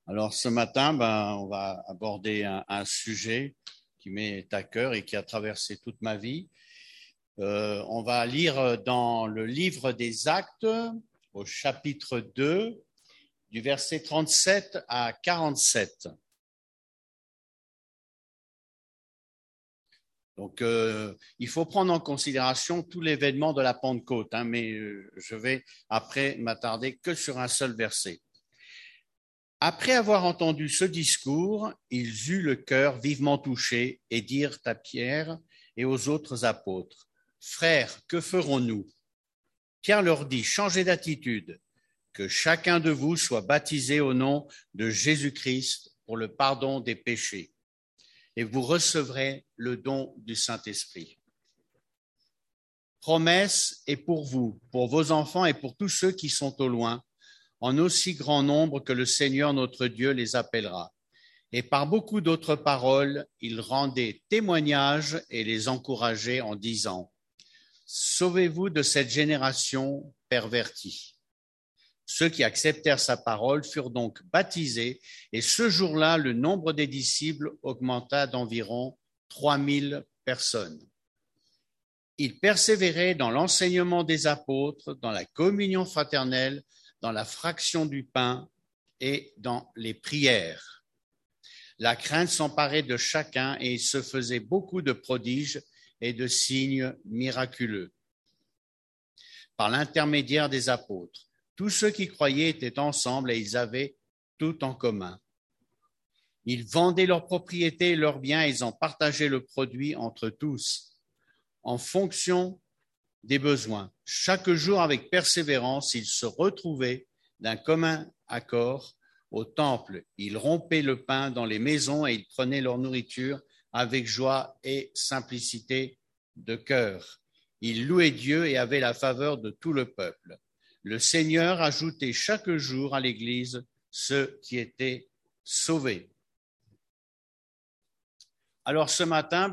Alors ce matin, on va aborder un sujet qui m'est à cœur et qui a traversé toute ma vie. On va lire dans le livre des Actes, au chapitre 2, du verset 37 à 47. Donc, il faut prendre en considération tout l'événement de la Pentecôte, mais je vais après m'attarder que sur un seul verset. Après avoir entendu ce discours, ils eurent le cœur vivement touché et dirent à Pierre et aux autres apôtres, « Frères, que ferons-nous » Pierre leur dit, « Changez d'attitude, que chacun de vous soit baptisé au nom de Jésus-Christ pour le pardon des péchés, et vous recevrez le don du Saint-Esprit. Promesse est pour vous, pour vos enfants et pour tous ceux qui sont au loin, en aussi grand nombre que le Seigneur notre Dieu les appellera. » Et par beaucoup d'autres paroles, il rendait témoignage et les encourageait en disant, « Sauvez-vous de cette génération pervertie. » Ceux qui acceptèrent sa parole furent donc baptisés, et ce jour-là, le nombre des disciples augmenta d'environ 3000 personnes. Ils persévéraient dans l'enseignement des apôtres, dans la communion fraternelle, dans la fraction du pain et dans les prières. La crainte s'emparait de chacun et il se faisait beaucoup de prodiges et de signes miraculeux. Par l'intermédiaire des apôtres, tous ceux qui croyaient étaient ensemble et ils avaient tout en commun. Ils vendaient leurs propriétés et leurs biens et ils en partageaient le produit entre tous, en fonction des besoins. Chaque jour, avec persévérance, ils se retrouvaient d'un commun accord au temple. Ils rompaient le pain dans les maisons et ils prenaient leur nourriture avec joie et simplicité de cœur. Ils louaient Dieu et avaient la faveur de tout le peuple. Le Seigneur ajoutait chaque jour à l'Église ceux qui étaient sauvés. Alors ce matin,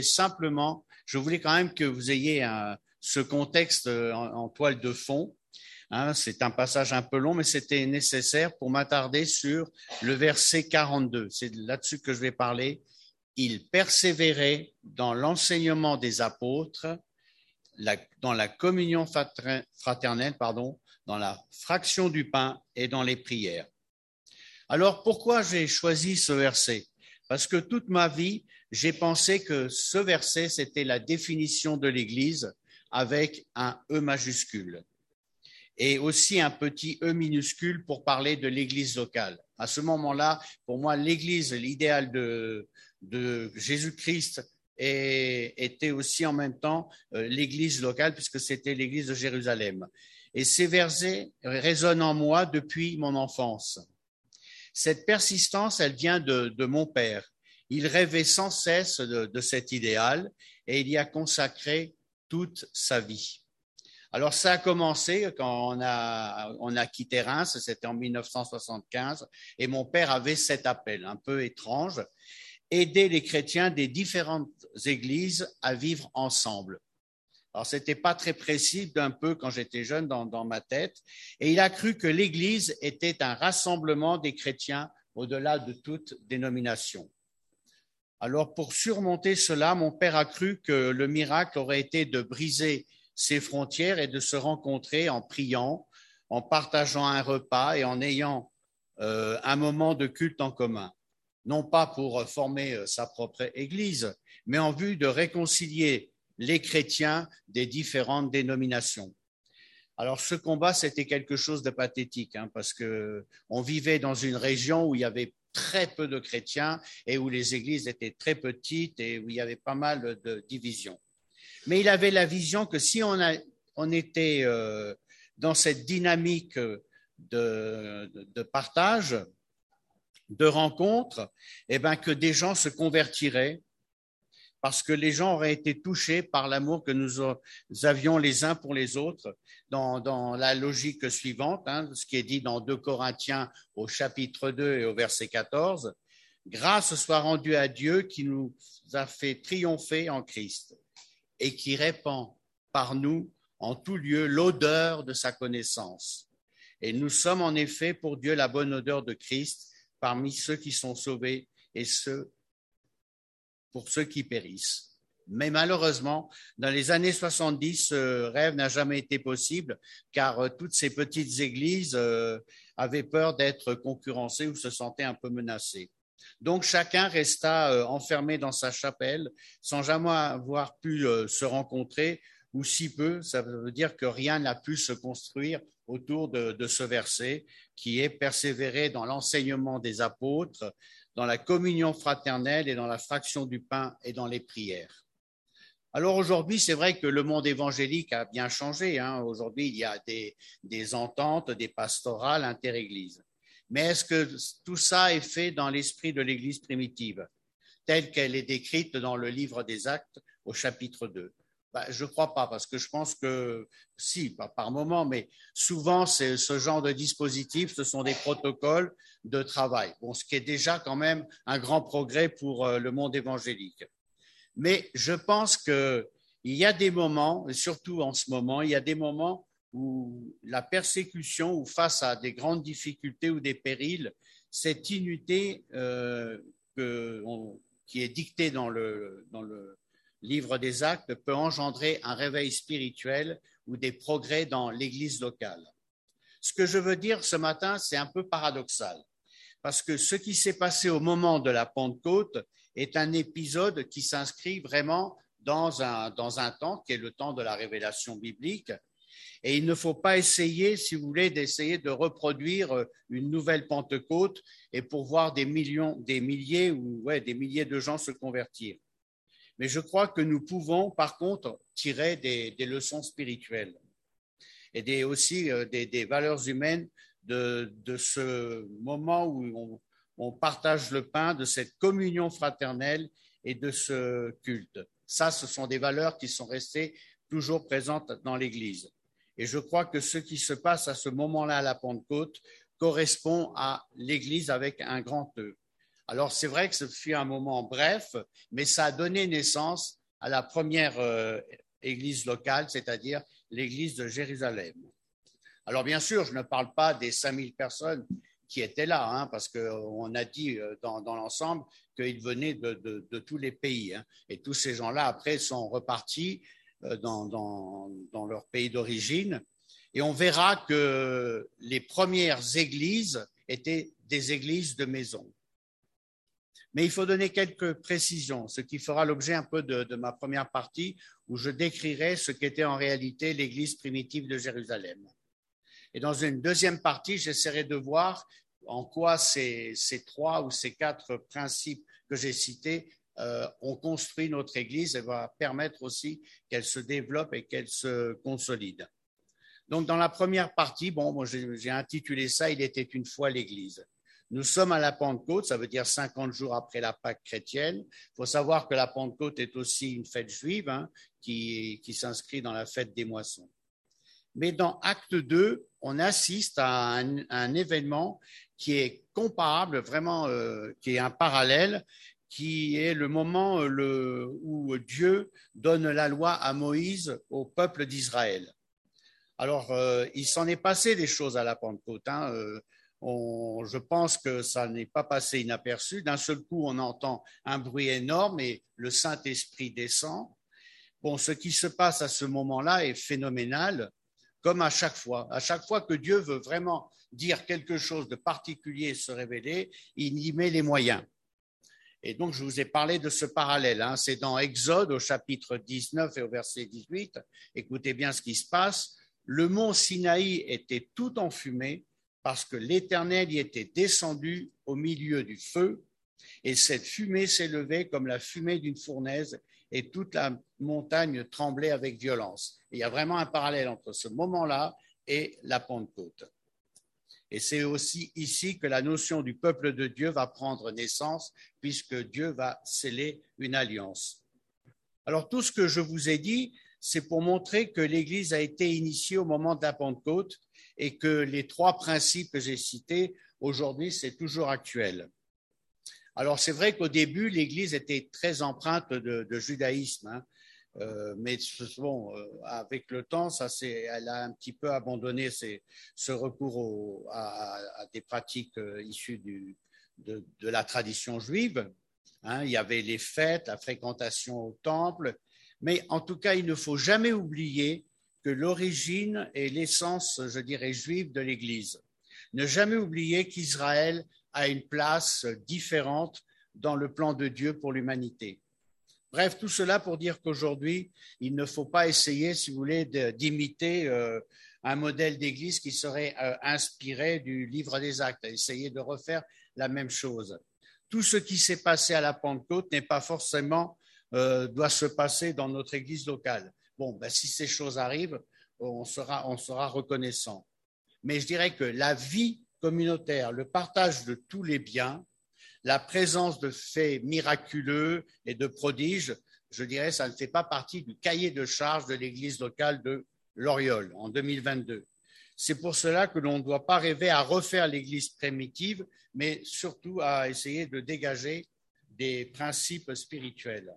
je voulais quand même que vous ayez ce contexte en toile de fond. C'est un passage un peu long, mais c'était nécessaire pour m'attarder sur le verset 42. C'est là-dessus que je vais parler. Ils persévéraient dans l'enseignement des apôtres, dans la communion fraternelle, dans la fraction du pain et dans les prières. Alors pourquoi j'ai choisi ce verset ? Parce que toute ma vie, j'ai pensé que ce verset, c'était la définition de l'Église avec un E majuscule et aussi un petit E minuscule pour parler de l'Église locale. À ce moment-là, pour moi, l'Église, l'idéal de Jésus-Christ était aussi en même temps l'Église locale puisque c'était l'Église de Jérusalem. Et ces versets résonnent en moi depuis mon enfance. Cette persistance, elle vient de mon père. Il rêvait sans cesse de cet idéal et il y a consacré toute sa vie. Alors, ça a commencé quand on a quitté Reims, c'était en 1975, et mon père avait cet appel un peu étrange, aider les chrétiens des différentes églises à vivre ensemble. Alors, c'était pas très précis d'un peu quand j'étais jeune dans ma tête, et il a cru que l'église était un rassemblement des chrétiens au-delà de toute dénomination. Alors, pour surmonter cela, mon père a cru que le miracle aurait été de briser ces frontières et de se rencontrer en priant, en partageant un repas et en ayant un moment de culte en commun. Non pas pour former sa propre église, mais en vue de réconcilier les chrétiens des différentes dénominations. Alors ce combat, c'était quelque chose de pathétique, parce qu'on vivait dans une région où il y avait très peu de chrétiens et où les églises étaient très petites et où il y avait pas mal de divisions. Mais il avait la vision que si on était dans cette dynamique de partage, de rencontre, que des gens se convertiraient parce que les gens auraient été touchés par l'amour que nous avions les uns pour les autres dans la logique suivante, ce qui est dit dans 2 Corinthiens au chapitre 2 et au verset 14. « Grâce soit rendue à Dieu qui nous a fait triompher en Christ et qui répand par nous en tout lieu l'odeur de sa connaissance. Et nous sommes en effet pour Dieu la bonne odeur de Christ parmi ceux qui sont sauvés et pour ceux qui périssent. Mais malheureusement, dans les années 70, ce rêve n'a jamais été possible car toutes ces petites églises avaient peur d'être concurrencées ou se sentaient un peu menacées. Donc chacun resta enfermé dans sa chapelle sans jamais avoir pu se rencontrer, ou si peu, ça veut dire que rien n'a pu se construire autour de ce verset qui est persévérer dans l'enseignement des apôtres, dans la communion fraternelle et dans la fraction du pain et dans les prières. Alors aujourd'hui, c'est vrai que le monde évangélique a bien changé. Aujourd'hui, il y a des ententes, des pastorales interéglises. Mais est-ce que tout ça est fait dans l'esprit de l'Église primitive, telle qu'elle est décrite dans le livre des Actes au chapitre 2? Je ne crois pas, parce que je pense que, si, pas par moment, mais souvent, c'est ce genre de dispositifs, ce sont des protocoles de travail. Bon, ce qui est déjà quand même un grand progrès pour le monde évangélique. Mais je pense qu'il y a des moments, et surtout en ce moment, il y a des moments où la persécution ou face à des grandes difficultés ou des périls, cette unité qui est dictée dans le livre des Actes peut engendrer un réveil spirituel ou des progrès dans l'Église locale. Ce que je veux dire ce matin, c'est un peu paradoxal, parce que ce qui s'est passé au moment de la Pentecôte est un épisode qui s'inscrit vraiment dans un temps qui est le temps de la révélation biblique. Et il ne faut pas essayer, si vous voulez, d'essayer de reproduire une nouvelle Pentecôte et pour voir des milliers de gens se convertir. Mais je crois que nous pouvons, par contre, tirer des leçons spirituelles et aussi des valeurs humaines de ce moment où on partage le pain, de cette communion fraternelle et de ce culte. Ça, ce sont des valeurs qui sont restées toujours présentes dans l'Église. Et je crois que ce qui se passe à ce moment-là à la Pentecôte correspond à l'Église avec un grand E. Alors, c'est vrai que ce fut un moment bref, mais ça a donné naissance à la première église locale, c'est-à-dire l'église de Jérusalem. Alors, bien sûr, je ne parle pas des 5000 personnes qui étaient là, parce qu'on a dit dans l'ensemble qu'ils venaient de tous les pays. Et tous ces gens-là, après, sont repartis dans leur pays d'origine. Et on verra que les premières églises étaient des églises de maison. Mais il faut donner quelques précisions, ce qui fera l'objet un peu de ma première partie, où je décrirai ce qu'était en réalité l'église primitive de Jérusalem. Et dans une deuxième partie, j'essaierai de voir en quoi ces 3 ou ces 4 principes que j'ai cités ont construit notre église et va permettre aussi qu'elle se développe et qu'elle se consolide. Donc, dans la première partie, moi, j'ai intitulé ça « Il était une fois l'église ». Nous sommes à la Pentecôte, ça veut dire 50 jours après la Pâque chrétienne. Il faut savoir que la Pentecôte est aussi une fête juive qui s'inscrit dans la fête des moissons. Mais dans Acte 2, on assiste à un événement qui est comparable, vraiment, qui est un parallèle, qui est le moment où Dieu donne la loi à Moïse au peuple d'Israël. Alors, il s'en est passé des choses à la Pentecôte. Je pense que ça n'est pas passé inaperçu. D'un seul coup, on entend un bruit énorme et le Saint-Esprit descend. Bon, ce qui se passe à ce moment-là est phénoménal, comme à chaque fois. À chaque fois que Dieu veut vraiment dire quelque chose de particulier et se révéler, il y met les moyens. Et donc, je vous ai parlé de ce parallèle. C'est dans Exode au chapitre 19 et au verset 18. Écoutez bien ce qui se passe. Le mont Sinaï était tout enfumé parce que l'Éternel y était descendu au milieu du feu, et cette fumée s'élevait comme la fumée d'une fournaise, et toute la montagne tremblait avec violence. Et il y a vraiment un parallèle entre ce moment-là et la Pentecôte. Et c'est aussi ici que la notion du peuple de Dieu va prendre naissance, puisque Dieu va sceller une alliance. Alors, tout ce que je vous ai dit, c'est pour montrer que l'Église a été initiée au moment de la Pentecôte et que les 3 principes que j'ai cités, aujourd'hui, c'est toujours actuel. Alors, c'est vrai qu'au début, l'Église était très empreinte de judaïsme, mais bon, avec le temps, elle a un petit peu abandonné ce recours à des pratiques issues de la tradition juive. Il y avait les fêtes, la fréquentation au temple, mais en tout cas, il ne faut jamais oublier que l'origine et l'essence, je dirais, juive de l'Église. Ne jamais oublier qu'Israël a une place différente dans le plan de Dieu pour l'humanité. Bref, tout cela pour dire qu'aujourd'hui, il ne faut pas essayer, si vous voulez, d'imiter un modèle d'église qui serait inspiré du livre des Actes, essayer de refaire la même chose. Tout ce qui s'est passé à la Pentecôte n'est pas forcément doit se passer dans notre église locale. Bon, ben, si ces choses arrivent, on sera reconnaissant. Mais je dirais que la vie communautaire, le partage de tous les biens, la présence de faits miraculeux et de prodiges, je dirais, ça ne fait pas partie du cahier de charges de l'église locale de Loriol en 2022. C'est pour cela que l'on ne doit pas rêver à refaire l'église primitive, mais surtout à essayer de dégager des principes spirituels.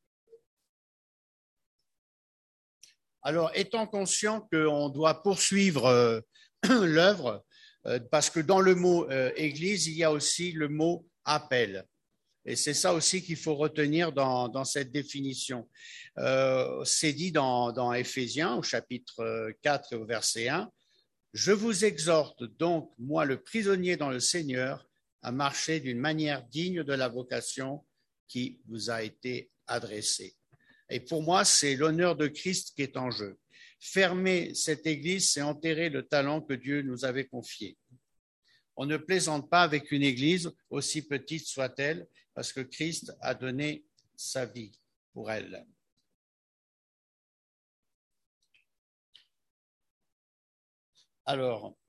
Alors, étant conscient qu'on doit poursuivre l'œuvre, parce que dans le mot église, il y a aussi le mot appel. Et c'est ça aussi qu'il faut retenir dans cette définition. C'est dit dans Éphésiens, au chapitre 4 et au verset 1, « Je vous exhorte donc, moi le prisonnier dans le Seigneur, à marcher d'une manière digne de la vocation qui vous a été adressée. » Et pour moi, c'est l'honneur de Christ qui est en jeu. Fermer cette église, c'est enterrer le talent que Dieu nous avait confié. On ne plaisante pas avec une église, aussi petite soit-elle, parce que Christ a donné sa vie pour elle. Alors,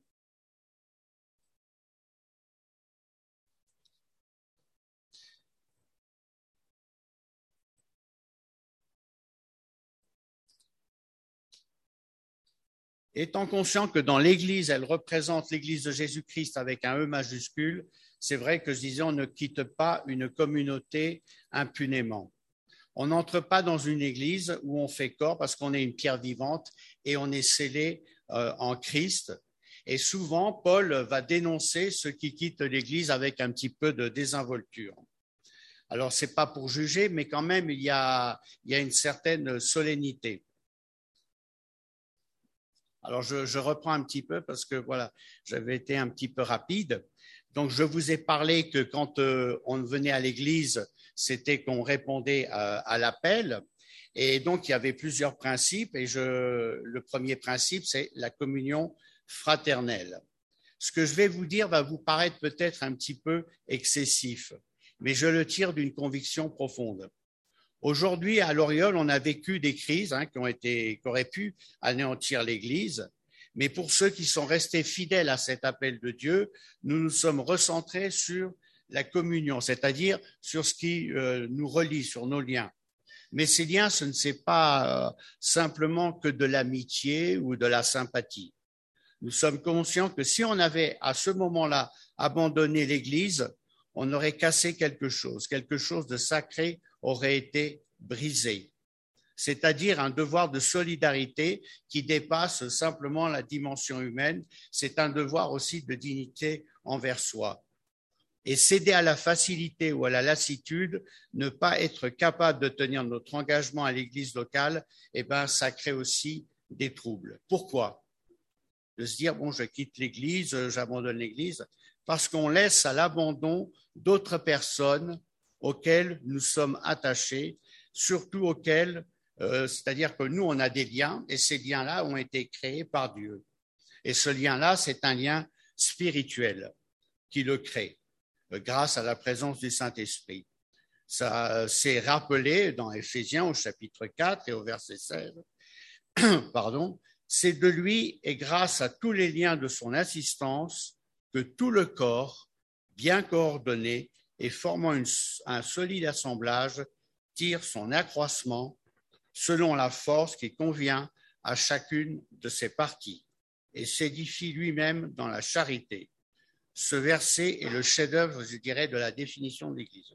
étant conscient que dans l'Église, elle représente l'Église de Jésus-Christ avec un E majuscule, c'est vrai que je disais, on ne quitte pas une communauté impunément. On n'entre pas dans une église où on fait corps parce qu'on est une pierre vivante et on est scellé en Christ. Et souvent, Paul va dénoncer ceux qui quittent l'église avec un petit peu de désinvolture. Alors, ce n'est pas pour juger, mais quand même, il y a une certaine solennité. Alors, je reprends un petit peu parce que voilà, j'avais été un petit peu rapide. Donc, je vous ai parlé que quand on venait à l'église, c'était qu'on répondait à l'appel. Et donc, il y avait plusieurs principes. Et le premier principe, c'est la communion fraternelle. Ce que je vais vous dire va vous paraître peut-être un petit peu excessif, mais je le tire d'une conviction profonde. Aujourd'hui, à Loriol, on a vécu des crises qui auraient pu anéantir l'Église. Mais pour ceux qui sont restés fidèles à cet appel de Dieu, nous nous sommes recentrés sur la communion, c'est-à-dire sur ce qui nous relie, sur nos liens. Mais ces liens, ce n'est pas simplement que de l'amitié ou de la sympathie. Nous sommes conscients que si on avait à ce moment-là abandonné l'Église, on aurait cassé quelque chose de sacré aurait été brisé, c'est-à-dire un devoir de solidarité qui dépasse simplement la dimension humaine, c'est un devoir aussi de dignité envers soi. Et céder à la facilité ou à la lassitude, ne pas être capable de tenir notre engagement à l'église locale, eh ben, ça crée aussi des troubles. Pourquoi? De se dire, bon, je quitte l'église, j'abandonne l'église, parce qu'on laisse à l'abandon d'autres personnes auxquelles nous sommes attachés, surtout auxquelles, c'est-à-dire que nous, on a des liens, et ces liens-là ont été créés par Dieu. Et ce lien-là, c'est un lien spirituel qui le crée, grâce à la présence du Saint-Esprit. Ça s'est rappelé dans Éphésiens au chapitre 4 et au verset 16, pardon, c'est de lui et grâce à tous les liens de son assistance que tout le corps, bien coordonné et formant un solide assemblage, tire son accroissement selon la force qui convient à chacune de ses parties et s'édifie lui-même dans la charité. Ce verset est le chef-d'œuvre, je dirais, de la définition de l'Église.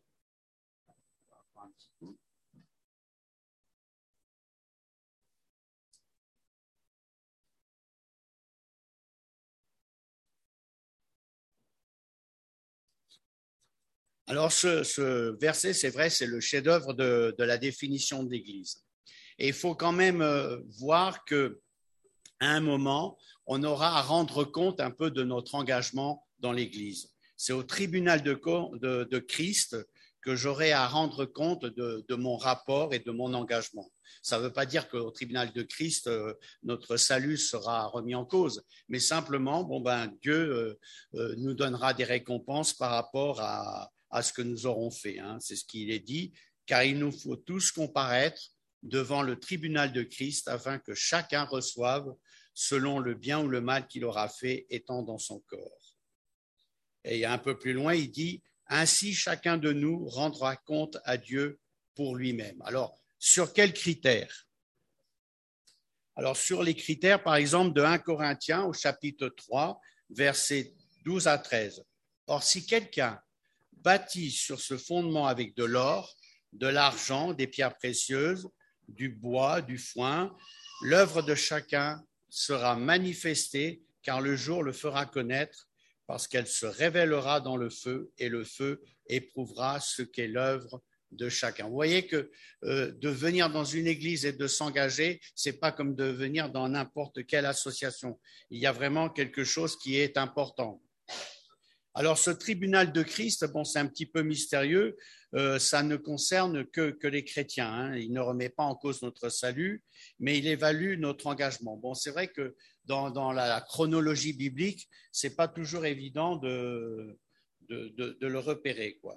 Alors, ce verset, c'est vrai, c'est le chef-d'œuvre de la définition de l'Église. Et il faut quand même voir qu'à un moment, on aura à rendre compte un peu de notre engagement dans l'Église. C'est au tribunal de Christ que j'aurai à rendre compte de mon rapport et de mon engagement. Ça ne veut pas dire qu'au tribunal de Christ, notre salut sera remis en cause, mais simplement, Dieu nous donnera des récompenses par rapport à ce que nous aurons fait. Hein. C'est ce qu'il est dit, car il nous faut tous comparaître devant le tribunal de Christ afin que chacun reçoive selon le bien ou le mal qu'il aura fait étant dans son corps. Et un peu plus loin, il dit « Ainsi chacun de nous rendra compte à Dieu pour lui-même ». Alors, sur quels critères? Alors, sur les critères, par exemple, de 1 Corinthiens au chapitre 3, versets 12 à 13. « Or, si quelqu'un bâtit sur ce fondement avec de l'or, de l'argent, des pierres précieuses, du bois, du foin, l'œuvre de chacun sera manifestée, car le jour le fera connaître, parce qu'elle se révélera dans le feu, et le feu éprouvera ce qu'est l'œuvre de chacun. Vous voyez que de venir dans une église et de s'engager, c'est pas comme de venir dans n'importe quelle association. Il y a vraiment quelque chose qui est important. Alors, ce tribunal de Christ, bon, c'est un petit peu mystérieux, ça ne concerne que les chrétiens. Hein. Il ne remet pas en cause notre salut, mais il évalue notre engagement. Bon, c'est vrai que dans la chronologie biblique, c'est pas toujours évident de le repérer, quoi.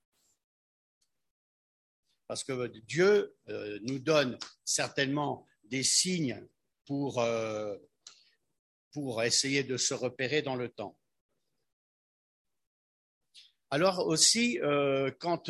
Parce que Dieu nous donne certainement des signes pour essayer de se repérer dans le temps. Alors aussi, quand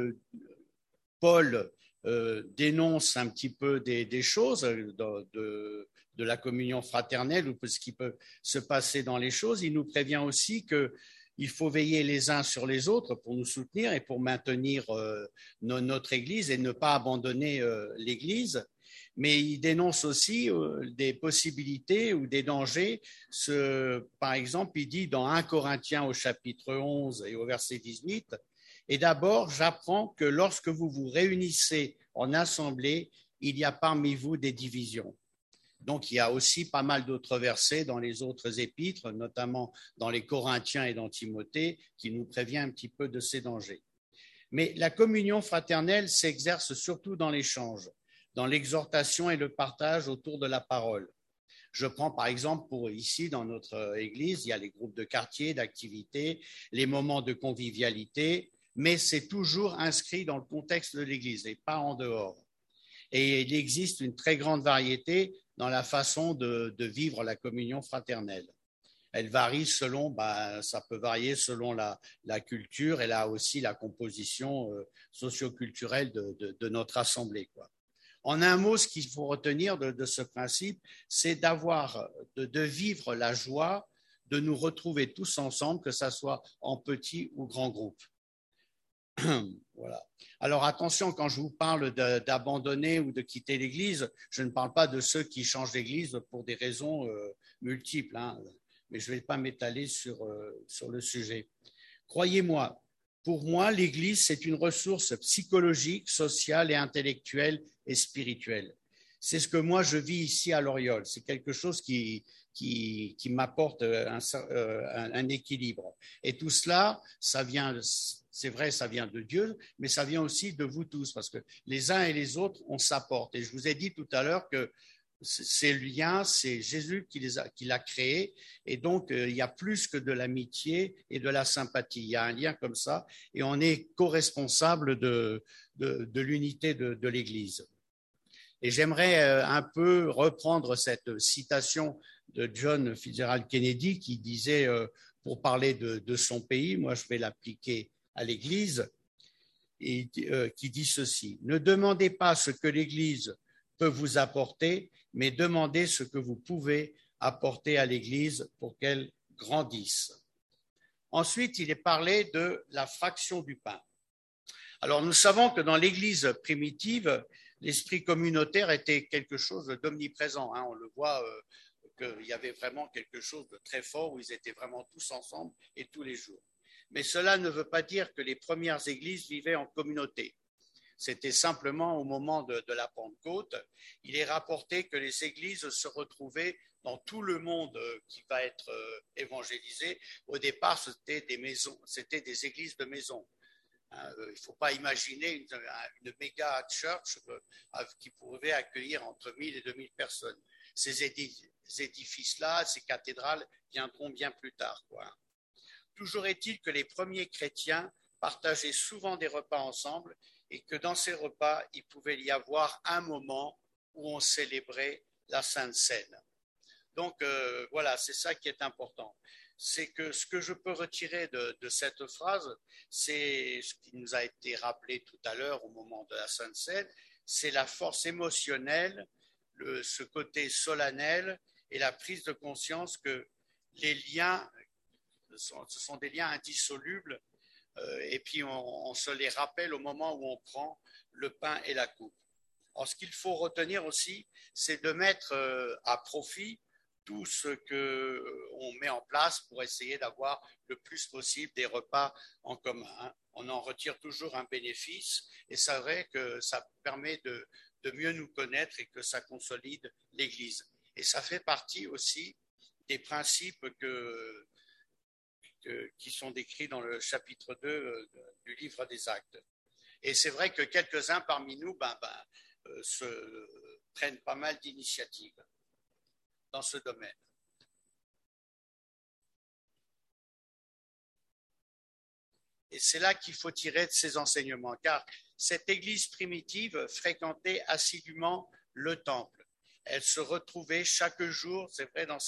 Paul dénonce un petit peu des choses de la communion fraternelle ou ce qui peut se passer dans les choses, il nous prévient aussi qu'il faut veiller les uns sur les autres pour nous soutenir et pour maintenir notre Église et ne pas abandonner l'Église. Mais il dénonce aussi des possibilités ou des dangers. Par exemple, il dit dans 1 Corinthiens au chapitre 11 et au verset 18, « Et d'abord, j'apprends que lorsque vous vous réunissez en assemblée, il y a parmi vous des divisions. » Donc, il y a aussi pas mal d'autres versets dans les autres épîtres, notamment dans les Corinthiens et dans Timothée, qui nous prévient un petit peu de ces dangers. Mais la communion fraternelle s'exerce surtout dans l'échange, dans l'exhortation et le partage autour de la parole. Je prends par exemple pour ici dans notre église, il y a les groupes de quartier, d'activités, les moments de convivialité, mais c'est toujours inscrit dans le contexte de l'église et pas en dehors. Et il existe une très grande variété dans la façon de vivre la communion fraternelle. Elle varie selon, ça peut varier selon la culture et là aussi la composition socioculturelle de notre assemblée, quoi. En un mot, ce qu'il faut retenir de ce principe, c'est de vivre la joie de nous retrouver tous ensemble, que ce soit en petit ou grand groupe. Voilà. Alors attention, quand je vous parle d'abandonner ou de quitter l'Église, je ne parle pas de ceux qui changent d'Église pour des raisons multiples, hein, mais je ne vais pas m'étaler sur le sujet. Croyez-moi, pour moi, l'Église, c'est une ressource psychologique, sociale et intellectuelle et spirituelle. C'est ce que moi, je vis ici à Loriol. C'est quelque chose qui m'apporte un équilibre. Et tout cela, ça vient, c'est vrai, ça vient de Dieu, mais ça vient aussi de vous tous, parce que les uns et les autres, on s'apporte. Et je vous ai dit tout à l'heure que ces liens, c'est Jésus qui l'a créé. Et donc, il y a plus que de l'amitié et de la sympathie. Il y a un lien comme ça et on est co-responsable de l'unité de l'Église. Et j'aimerais un peu reprendre cette citation de John Fitzgerald Kennedy qui disait, pour parler de son pays, moi je vais l'appliquer à l'Église, et qui dit ceci: « Ne demandez pas ce que l'Église peut vous apporter, mais demandez ce que vous pouvez apporter à l'Église pour qu'elle grandisse. » Ensuite, il est parlé de la fraction du pain. Alors, nous savons que dans l'Église primitive, l'esprit communautaire était quelque chose d'omniprésent. Hein. On le voit qu'il y avait vraiment quelque chose de très fort où ils étaient vraiment tous ensemble et tous les jours. Mais cela ne veut pas dire que les premières églises vivaient en communauté. C'était simplement au moment de la Pentecôte. Il est rapporté que les églises se retrouvaient dans tout le monde qui va être évangélisé. Au départ, c'était des maisons, c'était des églises de maisons. Il ne faut pas imaginer une méga church qui pouvait accueillir entre 1000 et 2000 personnes. Ces édifices-là, ces cathédrales viendront bien plus tard, quoi. Toujours est-il que les premiers chrétiens partageaient souvent des repas ensemble et que dans ces repas, il pouvait y avoir un moment où on célébrait la Sainte Seine. Donc voilà, c'est ça qui est important. C'est que ce que je peux retirer de cette phrase, c'est ce qui nous a été rappelé tout à l'heure au moment de la Sainte Seine, c'est la force émotionnelle, ce côté solennel et la prise de conscience que les liens, ce sont des liens indissolubles, et puis on se les rappelle au moment où on prend le pain et la coupe. Alors, ce qu'il faut retenir aussi, c'est de mettre à profit tout ce qu'on met en place pour essayer d'avoir le plus possible des repas en commun. On en retire toujours un bénéfice et c'est vrai que ça permet de mieux nous connaître et que ça consolide l'Église. Et ça fait partie aussi des principes qui sont décrits dans le chapitre 2 du livre des Actes. Et c'est vrai que quelques-uns parmi nous se prennent pas mal d'initiatives dans ce domaine. Et c'est là qu'il faut tirer de ces enseignements, car cette église primitive fréquentait assidûment le temple. Elle se retrouvait chaque jour, c'est vrai, dans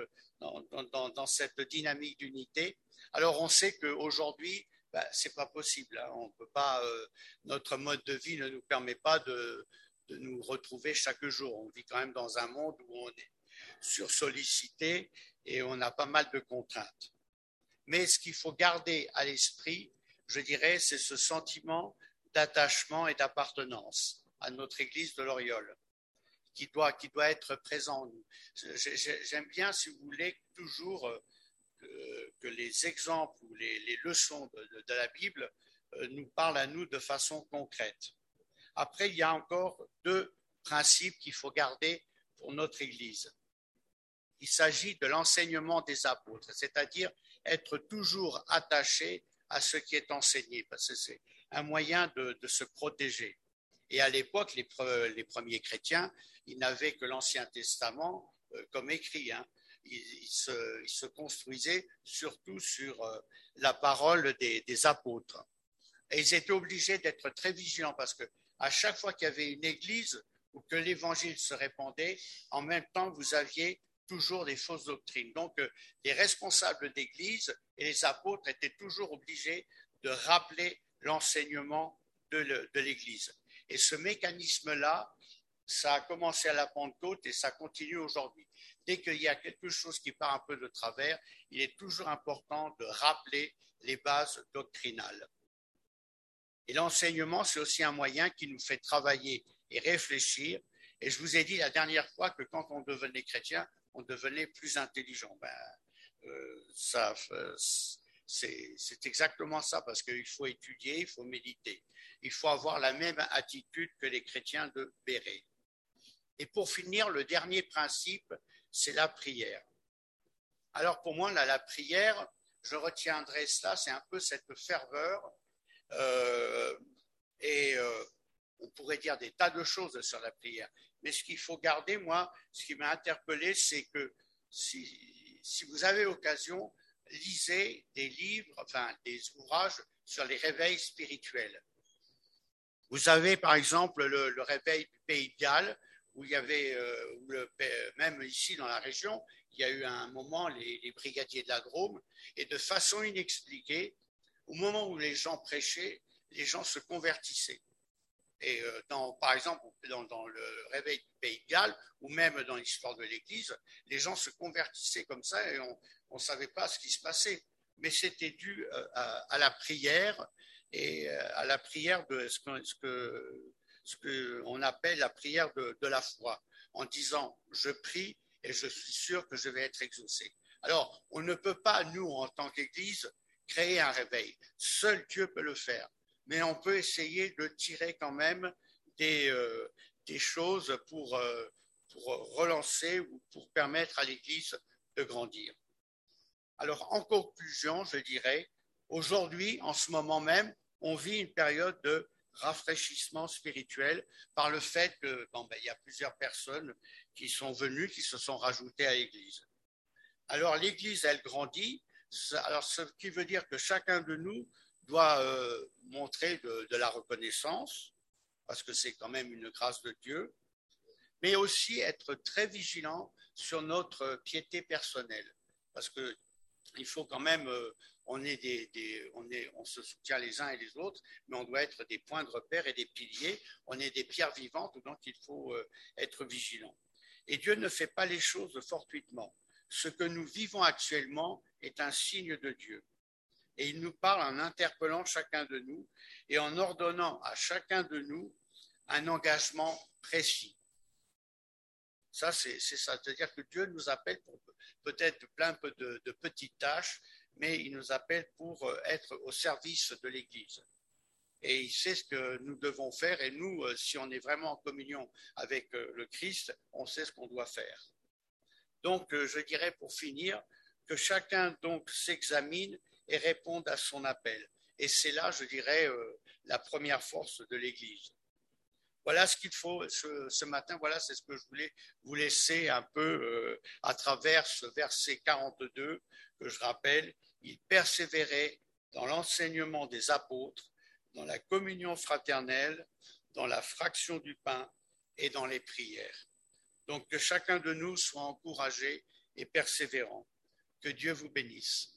cette dynamique d'unité. Alors on sait qu'aujourd'hui, c'est pas possible. Hein. On peut pas, notre mode de vie ne nous permet pas de nous retrouver chaque jour. On vit quand même dans un monde où on est sursollicité et on a pas mal de contraintes. Mais ce qu'il faut garder à l'esprit, je dirais, c'est ce sentiment d'attachement et d'appartenance à notre Église de l'Oriole, qui doit être présent en nous. J'aime bien, si vous voulez, toujours que les exemples ou les leçons de la Bible nous parlent à nous de façon concrète. Après, il y a encore deux principes qu'il faut garder pour notre Église. Il s'agit de l'enseignement des apôtres, c'est-à-dire être toujours attaché à ce qui est enseigné, parce que c'est un moyen de se protéger. Et à l'époque, les premiers chrétiens, ils n'avaient que l'Ancien Testament comme écrit. Hein. Ils se construisaient surtout sur la parole des apôtres. Et ils étaient obligés d'être très vigilants parce que à chaque fois qu'il y avait une église ou que l'évangile se répandait, en même temps, vous aviez toujours des fausses doctrines. Donc, les responsables d'église et les apôtres étaient toujours obligés de rappeler l'enseignement de l'église. Et ce mécanisme-là, ça a commencé à la Pentecôte et ça continue aujourd'hui. Dès qu'il y a quelque chose qui part un peu de travers, il est toujours important de rappeler les bases doctrinales. Et l'enseignement, c'est aussi un moyen qui nous fait travailler et réfléchir. Et je vous ai dit la dernière fois que quand on devenait chrétien, on devenait plus intelligent. C'est exactement ça, parce qu'il faut étudier, il faut méditer. Il faut avoir la même attitude que les chrétiens de Béret. Et pour finir, le dernier principe, c'est la prière. Alors pour moi, la prière, je retiendrai cela, c'est un peu cette ferveur. On pourrait dire des tas de choses sur la prière. Mais ce qu'il faut garder, moi, ce qui m'a interpellé, c'est que si vous avez l'occasion, lisez des livres, enfin des ouvrages sur les réveils spirituels. Vous avez par exemple le réveil du Pays de Galles, où il y avait, même ici dans la région, il y a eu à un moment les brigadiers de la Drôme, et de façon inexpliquée, au moment où les gens prêchaient, les gens se convertissaient. Et par exemple, dans le réveil du Pays de Galles, ou même dans l'histoire de l'Église, les gens se convertissaient comme ça et on ne savait pas ce qui se passait. Mais c'était dû à la prière et à la prière de ce qu'on appelle la prière de la foi, en disant « je prie et je suis sûr que je vais être exaucé ». Alors, on ne peut pas, nous, en tant qu'Église, créer un réveil. Seul Dieu peut le faire. Mais on peut essayer de tirer quand même des choses pour relancer ou pour permettre à l'Église de grandir. Alors, en conclusion, je dirais, aujourd'hui, en ce moment même, on vit une période de rafraîchissement spirituel par le fait que il y a plusieurs personnes qui sont venues, qui se sont rajoutées à l'Église. Alors l'Église, elle grandit, alors ce qui veut dire que chacun de nous doit montrer de la reconnaissance, parce que c'est quand même une grâce de Dieu, mais aussi être très vigilant sur notre piété personnelle, parce que il faut quand même, on se soutient les uns et les autres, mais on doit être des points de repère et des piliers. On est des pierres vivantes, donc il faut être vigilant. Et Dieu ne fait pas les choses fortuitement. Ce que nous vivons actuellement est un signe de Dieu. Et il nous parle en interpellant chacun de nous et en ordonnant à chacun de nous un engagement précis. Ça, c'est ça. C'est-à-dire que Dieu nous appelle pour peut-être plein de petites tâches, mais il nous appelle pour être au service de l'Église. Et il sait ce que nous devons faire. Et nous, si on est vraiment en communion avec le Christ, on sait ce qu'on doit faire. Donc, je dirais pour finir que chacun donc s'examine et réponde à son appel. Et c'est là, je dirais, la première force de l'Église. Voilà ce qu'il faut ce matin, voilà, c'est ce que je voulais vous laisser un peu à travers ce verset 42 que je rappelle. Il persévérait dans l'enseignement des apôtres, dans la communion fraternelle, dans la fraction du pain et dans les prières. Donc que chacun de nous soit encouragé et persévérant. Que Dieu vous bénisse.